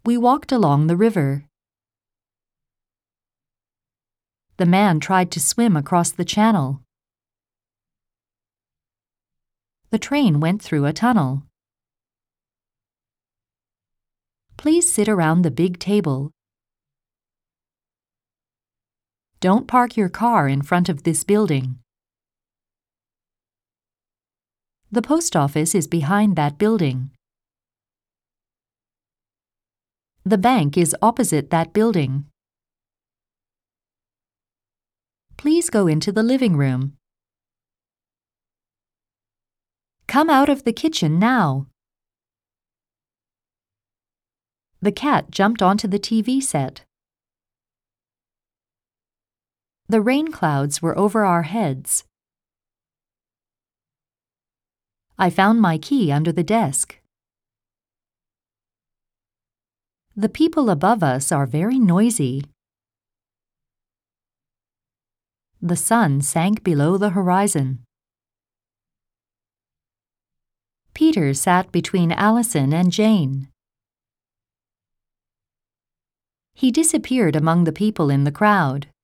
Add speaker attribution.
Speaker 1: We walked along the river. The man tried to swim across the channel. The train went through a tunnel. Please sit around the big table. Don't park your car in front of this building. The post office is behind that building. The bank is opposite that building. Please go into the living room. Come out of the kitchen now. The cat jumped onto the TV set. The rain clouds were over our heads. I found my key under the desk. The people above us are very noisy. The sun sank below the horizon. Peter sat between Allison and Jane. He disappeared among the people in the crowd.